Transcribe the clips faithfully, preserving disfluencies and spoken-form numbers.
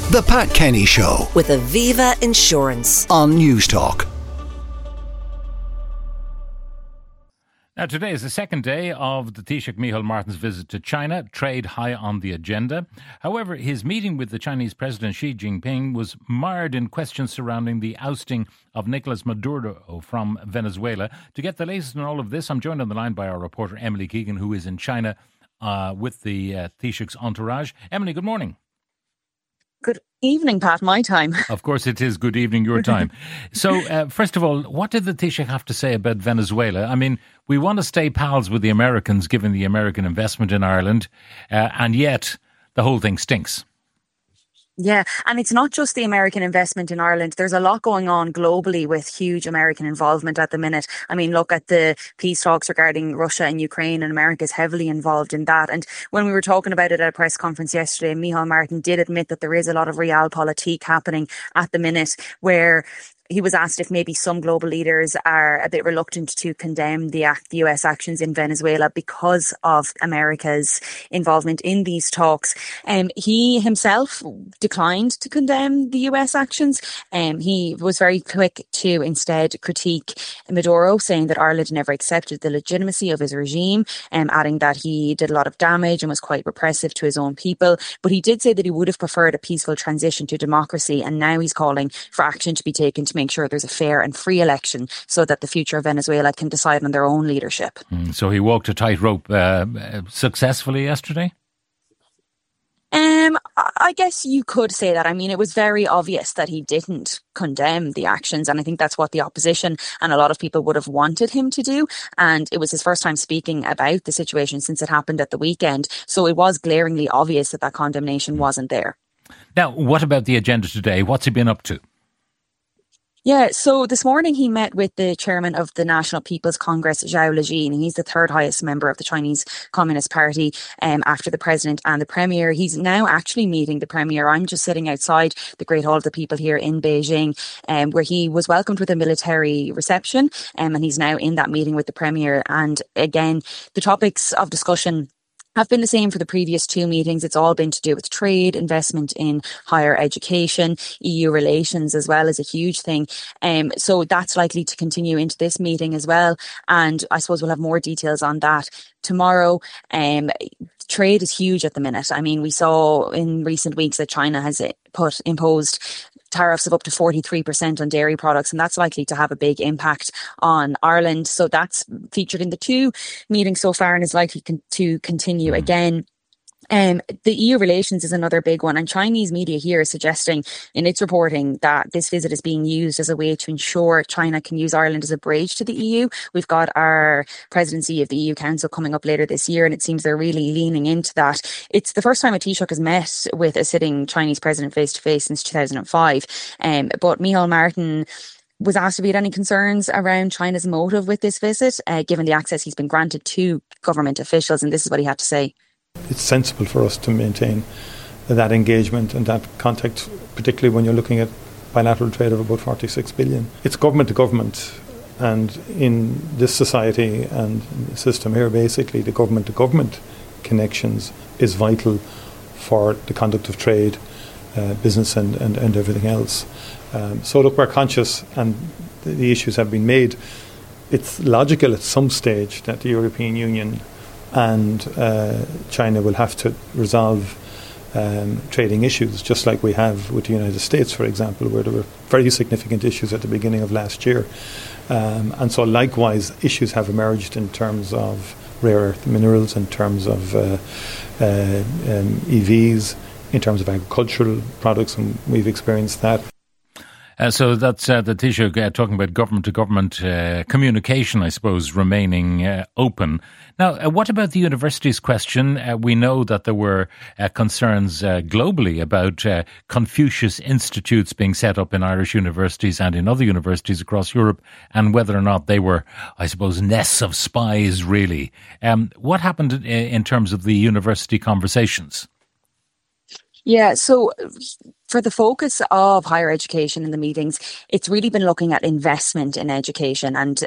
The Pat Kenny Show with Aviva Insurance on Newstalk. Now, today is the second day of the Taoiseach Micheál Martin's visit to China, trade high on the agenda. However, his meeting with the Chinese President Xi Jinping was marred in questions surrounding the ousting of Nicolas Maduro from Venezuela. To get the latest on all of this, I'm joined on the line by our reporter Emily Keegan, who is in China uh, with the uh, Taoiseach's entourage. Emily, good morning. Good evening, Pat, my time. Of course it is good evening, your time. So, uh, first of all, what did the Taoiseach have to say about Venezuela? I mean, we want to stay pals with the Americans, given the American investment in Ireland, uh, and yet the whole thing stinks. Yeah, and it's not just the American investment in Ireland. There's a lot going on globally with huge American involvement at the minute. I mean, look at the peace talks regarding Russia and Ukraine, and America is heavily involved in that. And when we were talking about it at a press conference yesterday, Micheál Martin did admit that there is a lot of realpolitik happening at the minute, where he was asked if maybe some global leaders are a bit reluctant to condemn the, act, the U S actions in Venezuela because of America's involvement in these talks. Um, he himself declined to condemn the U S actions. Um, he was very quick to instead critique Maduro, saying that Ireland never accepted the legitimacy of his regime, um, adding that he did a lot of damage and was quite repressive to his own people. But he did say that he would have preferred a peaceful transition to democracy, and now he's calling for action to be taken to make sure there's a fair and free election so that the future of Venezuela can decide on their own leadership. Mm, so he walked a tightrope uh, successfully yesterday? Um, I guess you could say that. I mean, it was very obvious that he didn't condemn the actions, and I think that's what the opposition and a lot of people would have wanted him to do. And it was his first time speaking about the situation since it happened at the weekend. So it was glaringly obvious that that condemnation wasn't there. Now, what about the agenda today? What's he been up to? Yeah, so this morning he met with the chairman of the National People's Congress, Zhao Leji. He's the third highest member of the Chinese Communist Party um, after the president and the premier. He's now actually meeting the premier. I'm just sitting outside the Great Hall of the People here in Beijing, um, where he was welcomed with a military reception, um, and he's now in that meeting with the premier. And again, the topics of discussion have been the same for the previous two meetings. It's all been to do with trade, investment in higher education, E U relations as well is a huge thing. Um, so that's likely to continue into this meeting as well. And I suppose we'll have more details on that tomorrow. Um, trade is huge at the minute. I mean, we saw in recent weeks that China has put imposed tariffs of up to forty-three percent on dairy products, and that's likely to have a big impact on Ireland. So that's featured in the two meetings so far and is likely con- to continue again. Um, the E U relations is another big one, and Chinese media here is suggesting in its reporting that this visit is being used as a way to ensure China can use Ireland as a bridge to the E U. We've got our presidency of the E U Council coming up later this year, and it seems they're really leaning into that. It's the first time a Taoiseach has met with a sitting Chinese president face to face since two thousand five. Um, but Micheál Martin was asked if he had any concerns around China's motive with this visit, uh, given the access he's been granted to government officials, and this is what he had to say. It's sensible for us to maintain that engagement and that contact, particularly when you're looking at bilateral trade of about forty-six billion. It's government to government, and in this society and system here, basically the government to government connections is vital for the conduct of trade, uh, business and, and, and everything else. Um, so look, we're conscious, and the, the issues have been made. It's logical at some stage that the European Union and uh, China will have to resolve um, trading issues, just like we have with the United States, for example, where there were very significant issues at the beginning of last year. Um, and so likewise, issues have emerged in terms of rare earth minerals, in terms of uh, uh, um, E Vs, in terms of agricultural products, and we've experienced that. Uh, so that's uh, the Taoiseach uh, talking about government-to-government uh, communication, I suppose, remaining uh, open. Now, uh, what about the universities question? Uh, we know that there were uh, concerns uh, globally about uh, Confucius institutes being set up in Irish universities and in other universities across Europe, and whether or not they were, I suppose, nests of spies, really. Um, what happened in, in terms of the university conversations? Yeah, so for the focus of higher education in the meetings, it's really been looking at investment in education, and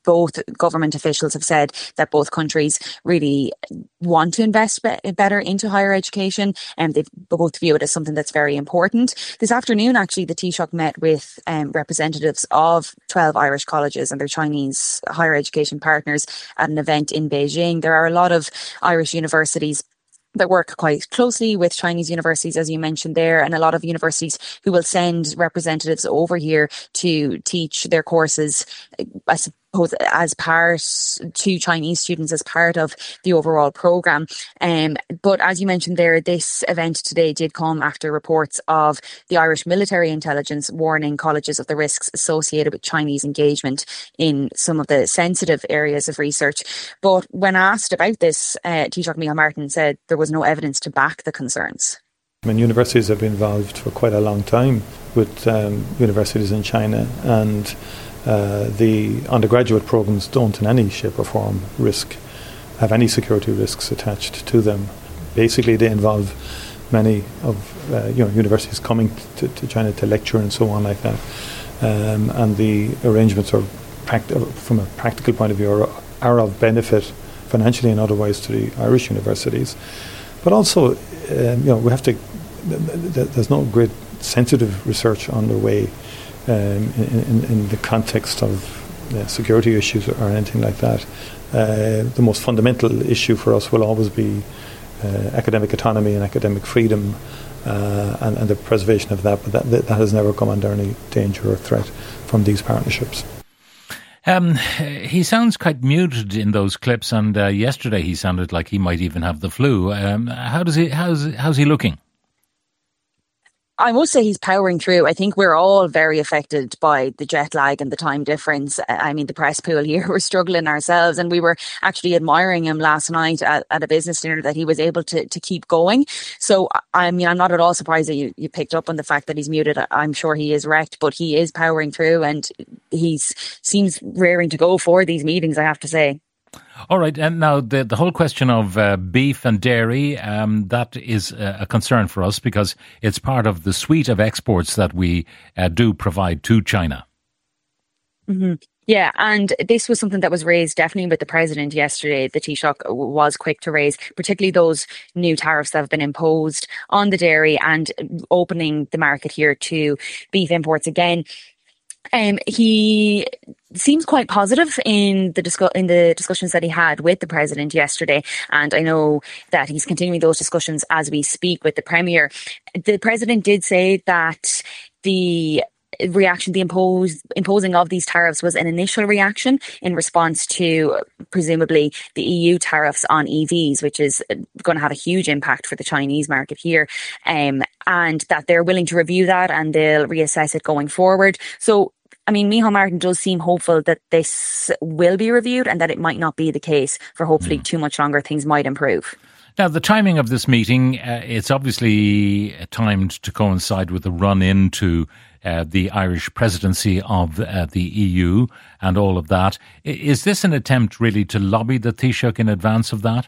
both government officials have said that both countries really want to invest be- better into higher education, and they both view it as something that's very important. This afternoon, actually, the Taoiseach met with um, representatives of twelve Irish colleges and their Chinese higher education partners at an event in Beijing. There are a lot of Irish universities that work quite closely with Chinese universities, as you mentioned there, and a lot of universities who will send representatives over here to teach their courses, I suppose, as part to Chinese students as part of the overall programme. Um, but as you mentioned there, this event today did come after reports of the Irish military intelligence warning colleges of the risks associated with Chinese engagement in some of the sensitive areas of research. But when asked about this, uh, Taoiseach Micheál Martin said there was no evidence to back the concerns. I mean, universities have been involved for quite a long time with um, universities in China, and Uh, the undergraduate programs don't in any shape or form risk, have any security risks attached to them. Basically, they involve many of uh, you know universities coming to, to China to lecture and so on like that. Um, and the arrangements are, pract- from a practical point of view, are, are of benefit financially and otherwise to the Irish universities. But also, um, you know, we have to. Th- th- there's no great sensitive research underway Um, in, in, in the context of uh, security issues or anything like that. Uh, the most fundamental issue for us will always be uh, academic autonomy and academic freedom uh, and, and the preservation of that, but that, that has never come under any danger or threat from these partnerships. Um, he sounds quite muted in those clips, and uh, yesterday he sounded like he might even have the flu. Um, how does he? How's how's he looking? I must say he's powering through. I think we're all very affected by the jet lag and the time difference. I mean, the press pool here, we're struggling ourselves, and we were actually admiring him last night at, at a business dinner that he was able to, to keep going. So, I mean, I'm not at all surprised that you, you picked up on the fact that he's muted. I'm sure he is wrecked, but he is powering through, and he seems raring to go for these meetings, I have to say. All right, and now the the whole question of uh, beef and dairy, um, that is a, a concern for us because it's part of the suite of exports that we uh, do provide to China. Mm-hmm. Yeah, and this was something that was raised definitely with the President yesterday. The Taoiseach was quick to raise, particularly those new tariffs that have been imposed on the dairy and opening the market here to beef imports again. Um, he seems quite positive in the discu- in the discussions that he had with the President yesterday, and I know that he's continuing those discussions as we speak with the Premier. The President did say that the reaction, the impose, imposing of these tariffs was an initial reaction in response to presumably the E U tariffs on E Vs, which is going to have a huge impact for the Chinese market here, um, and that they're willing to review that and they'll reassess it going forward. So, I mean, Micheál Martin does seem hopeful that this will be reviewed and that it might not be the case for hopefully mm. too much longer. Things might improve. Now, the timing of this meeting, uh, it's obviously timed to coincide with the run into uh, the Irish presidency of uh, the E U and all of that. Is this an attempt really to lobby the Taoiseach in advance of that?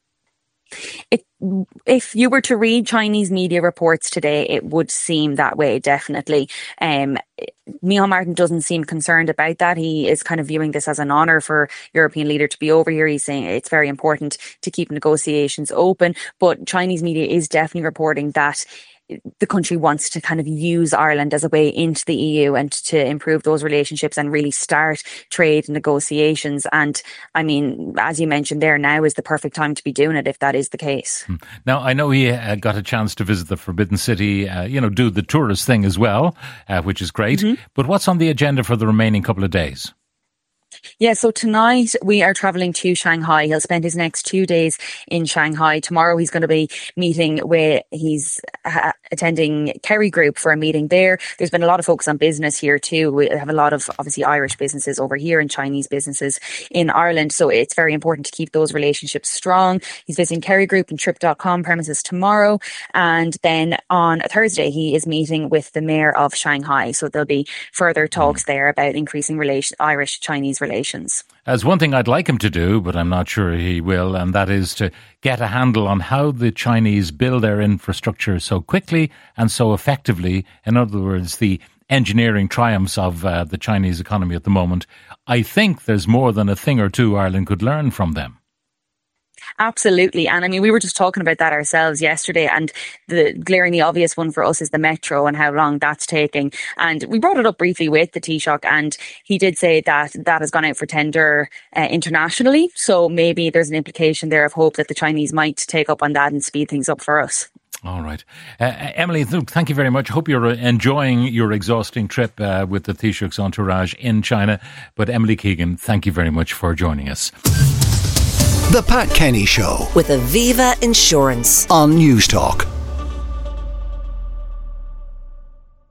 It, if you were to read Chinese media reports today, it would seem that way, definitely. Um, Micheál Martin doesn't seem concerned about that. He is kind of viewing this as an honour for European leader to be over here. He's saying it's very important to keep negotiations open. But Chinese media is definitely reporting that the country wants to kind of use Ireland as a way into the E U and to improve those relationships and really start trade negotiations. And I mean, as you mentioned there, now is the perfect time to be doing it if that is the case. Now, I know he uh, got a chance to visit the Forbidden City, uh, you know, do the tourist thing as well, uh, which is great. Mm-hmm. But what's on the agenda for the remaining couple of days? Yeah, so tonight we are travelling to Shanghai. He'll spend his next two days in Shanghai. Tomorrow he's going to be meeting where he's uh, attending Kerry Group for a meeting there. There's been a lot of focus on business here too. We have a lot of obviously Irish businesses over here and Chinese businesses in Ireland. So it's very important to keep those relationships strong. He's visiting Kerry Group and Trip dot com premises tomorrow. And then on Thursday he is meeting with the Mayor of Shanghai. So there'll be further talks there about increasing relation, Irish-Chinese relations. There's one thing I'd like him to do, but I'm not sure he will, and that is to get a handle on how the Chinese build their infrastructure so quickly and so effectively. In other words, the engineering triumphs of uh, the Chinese economy at the moment, I think there's more than a thing or two Ireland could learn from them. Absolutely. And I mean, we were just talking about that ourselves yesterday, and the glaringly obvious one for us is the metro and how long that's taking. And we brought it up briefly with the Taoiseach, and he did say that that has gone out for tender uh, internationally. So maybe there's an implication there of hope that the Chinese might take up on that and speed things up for us. All right. Uh, Emily, thank you very much. Hope you're enjoying your exhausting trip uh, with the Taoiseach's entourage in China. But Emily Keegan, thank you very much for joining us. The Pat Kenny Show with Aviva Insurance on News Talk.